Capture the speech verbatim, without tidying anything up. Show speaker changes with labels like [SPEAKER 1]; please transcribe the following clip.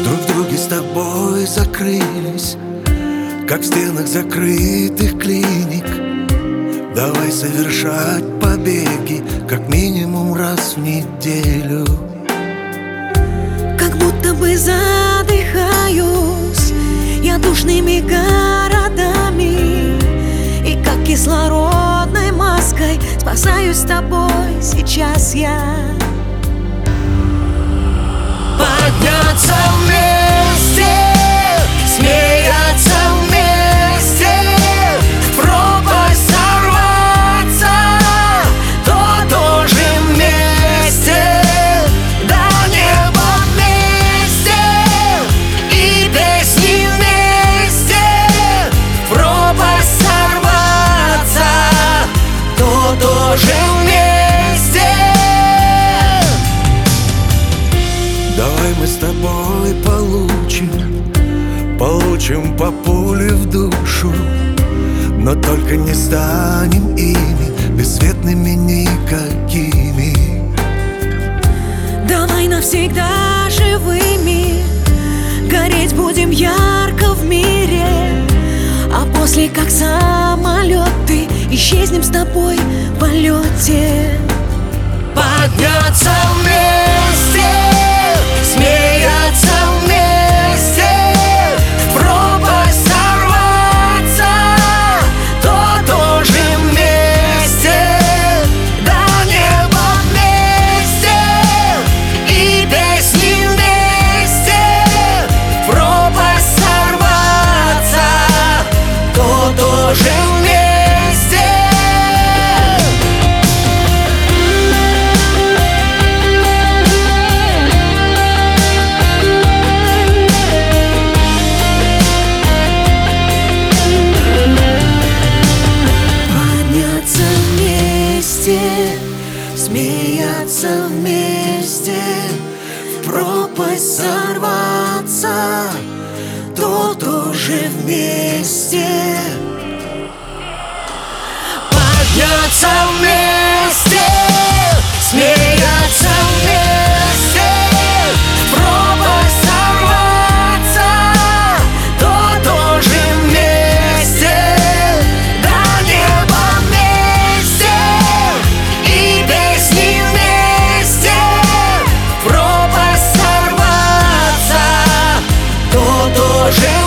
[SPEAKER 1] Друг в друге с тобой закрылись, как в стенах закрытых клиник. Давай совершать побеги, как минимум раз в неделю.
[SPEAKER 2] Как будто бы задыхаюсь я душными городами, и как кислородной маской спасаюсь с тобой сейчас я.
[SPEAKER 1] Подняться вместе, смеяться вместе, в пропасть сорваться, то тоже вместе, до неба вместе, и песни вместе, в пропасть сорваться, то тоже вместе. Давай мы с тобой получим, получим по пуле в душу, но только не станем ими, бесцветными никакими.
[SPEAKER 2] Давай навсегда живыми гореть будем ярко в мире, а после, как самолеты, исчезнем с тобой в полете.
[SPEAKER 1] Подняться вместе, смеяться вместе, в пропасть сорваться, то тоже вместе, до неба вместе, и песни вместе, в пропасть сорваться, то тоже вместе.
[SPEAKER 2] Смеяться вместе, в пропасть сорваться, то тоже вместе.
[SPEAKER 1] Подняться вместе, смеяться вместе, в пропасть сорваться, то тоже вместе, до неба вместе, и песни вместе, в пропасть сорваться, то тоже